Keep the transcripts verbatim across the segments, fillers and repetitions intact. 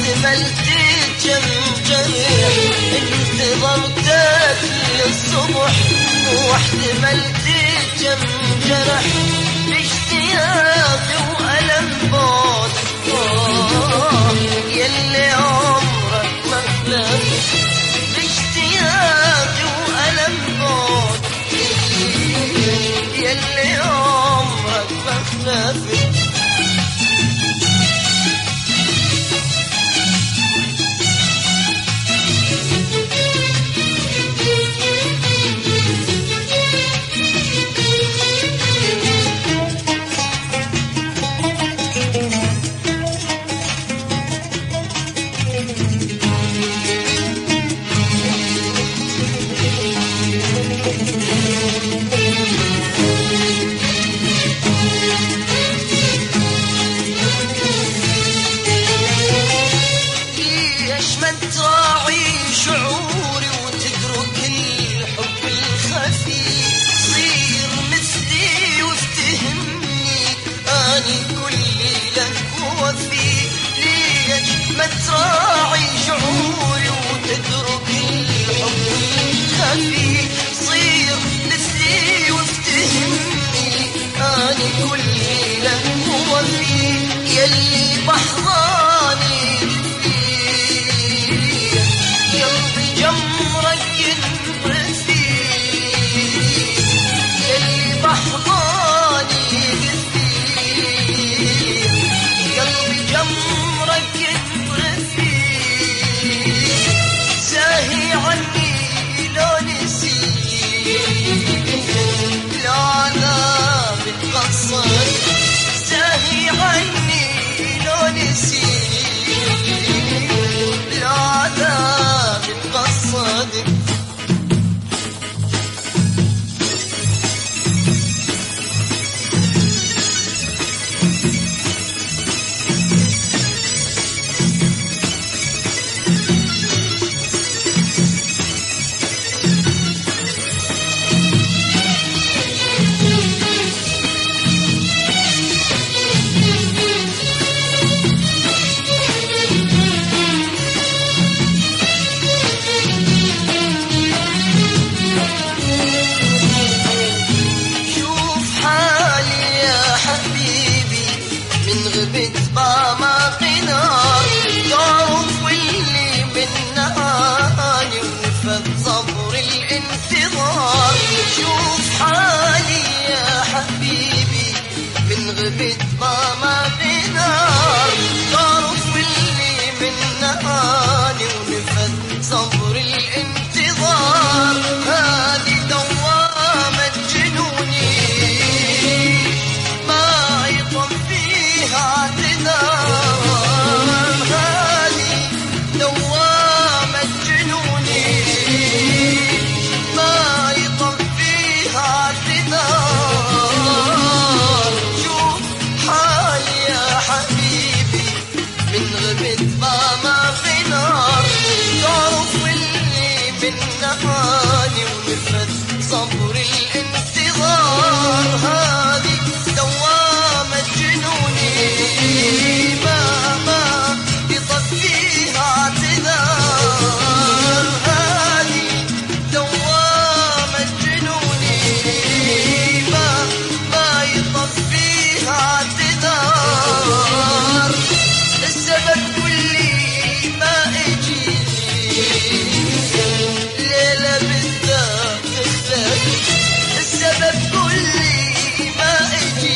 واحتملت كم جرح، انتظرتك للصبح واحتملت كم جرح، باشتياقي وألم بعدك آه يلي عمرك ما خلفت، باشتياقي وألم بعدك يلي عمرك ما خلفت. ما تراعي شعوري وتترك الحب الخفي، صير مثلي وافتهمني اني كل ليلة وفي، يلي بحضاني فيه قلبي جمرك ينبرد فيه، يلي بحضاني فيه قلبي جمرك ساهي عني لو نسيت العذاب اتقصد، ساهي عني لو نسيت العذاب اتقصد. غبت باماقي نار تعرف واللي مناني ونفذ صبر الانتظار، شوف حالي يا حبيبي من غبت باماقي نار تعرف واللي مناني ونفذ صبر الانتظار، هذه دوامة جنوني ما يطم فيها اعتذار، هذه دوامة جنوني ما يطم فيها اعتذار، شوف حالي يا حبيبي من غبت ما في نار تعرف واللي من نهاني ونفذ صبر الانتظار، هذه دوامة جنوني ما ما يطفيها اعتذار، هذه دوامة جنوني ما ما يطفيها اعتذار، السبب كلي ما اجي ليلة بالذات تختفي، السبب كلي ما اجي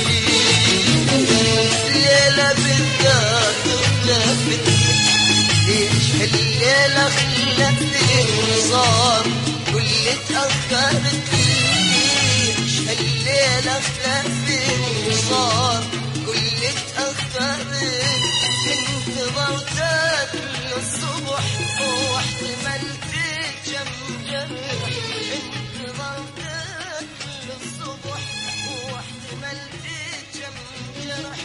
ليلة بالذات تختفي، ليش هالليلة خلتني صار كل تأخرت، ليش هالليلة خلتني صار كل تأخرت، انتظرتك للصبح واحتملت كم جرح، انتظرتك للصبح واحتملت كم جرح.